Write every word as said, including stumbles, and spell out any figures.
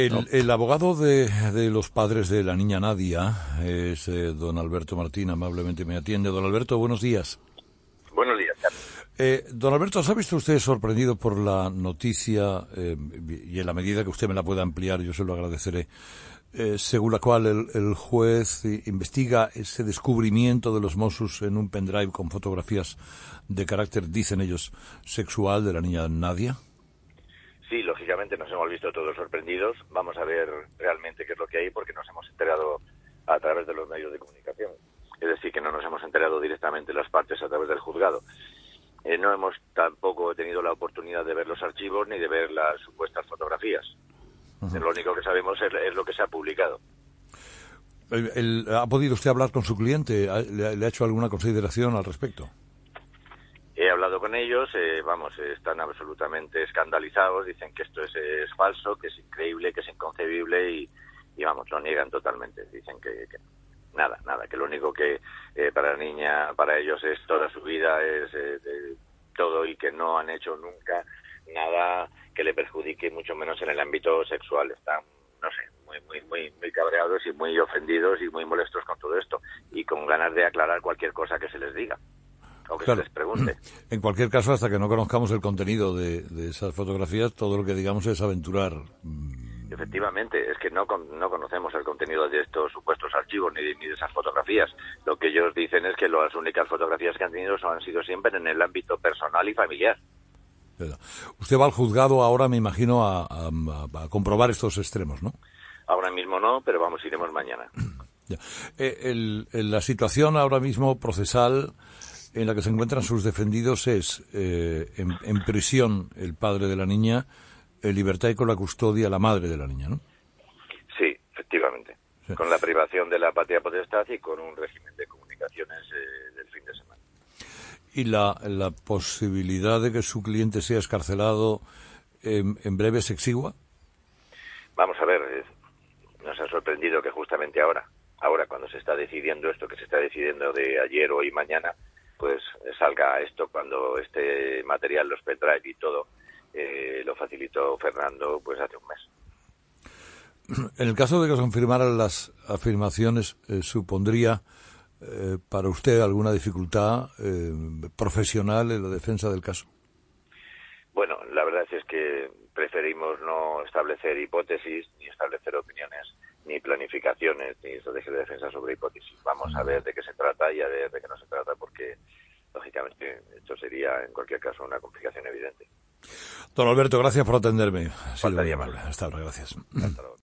El, el abogado de, de los padres de la niña Nadia es eh, don Alberto Martín, amablemente me atiende. Don Alberto, buenos días. Buenos días, Carlos. Eh, don Alberto, ¿se ha visto usted sorprendido por la noticia, eh, y en la medida que usted me la pueda ampliar, yo se lo agradeceré, eh, según la cual el, el juez investiga ese descubrimiento de los Mossos en un pendrive con fotografías de carácter, dicen ellos, sexual de la niña Nadia? Sí, lógicamente nos hemos visto todos sorprendidos. Vamos a ver realmente qué es lo que hay, porque nos hemos enterado a través de los medios de comunicación. Es decir, que no nos hemos enterado directamente las partes a través del juzgado. Eh, no hemos tampoco tenido la oportunidad de ver los archivos ni de ver las supuestas fotografías. Uh-huh. Lo único que sabemos es, es lo que se ha publicado. El, el, ¿Ha podido usted hablar con su cliente? ¿Le, le ha hecho alguna consideración al respecto? He hablado con ellos, eh, vamos, eh, están absolutamente escandalizados, dicen que esto es, es falso, que es increíble, que es inconcebible y, y vamos, lo niegan totalmente. Dicen que, que nada, nada, que lo único que eh, para la niña, para ellos es toda su vida, es eh, de todo, y que no han hecho nunca nada que le perjudique, mucho menos en el ámbito sexual. Están, no sé, muy, muy, muy, muy cabreados y muy ofendidos y muy molestos con todo esto y con ganas de aclarar cualquier cosa que se les diga. O que claro. se les pregunte. En cualquier caso, hasta que no conozcamos el contenido de, de esas fotografías, todo lo que digamos es aventurar. Efectivamente, es que no no conocemos el contenido de estos supuestos archivos ni de, ni de esas fotografías. Lo que ellos dicen es que las únicas fotografías que han tenido son, han sido siempre en el ámbito personal y familiar. Usted va al juzgado ahora, me imagino, a, a, a comprobar estos extremos, ¿no? Ahora mismo no, pero vamos, iremos mañana. Ya. Eh, el, el, la situación ahora mismo procesal en la que se encuentran sus defendidos es eh, en, en prisión el padre de la niña, en libertad y con la custodia la madre de la niña, ¿no? Sí, efectivamente. Sí. Con la privación de la patria potestad y con un régimen de comunicaciones eh, del fin de semana. ¿Y la, la posibilidad de que su cliente sea excarcelado en, en breve es exigua? Vamos a ver, eh, nos ha sorprendido que justamente ahora, ahora cuando se está decidiendo esto, que se está decidiendo de ayer, hoy, mañana, pues salga esto, cuando este material, los pendrive y todo, eh, lo facilitó Fernando pues hace un mes. En el caso de que se confirmaran las afirmaciones, eh, ¿supondría eh, para usted alguna dificultad eh, profesional en la defensa del caso? Bueno, la verdad es que preferimos no establecer hipótesis, ni establecer opiniones, ni planificaciones, ni estrategias de defensa sobre hipótesis. Vamos a ver de qué se trata y a ver de qué no se trata, porque lógicamente esto sería en cualquier caso una complicación evidente. Don Alberto, gracias por atenderme. Faltaría más. Hasta ahora, gracias. Hasta luego.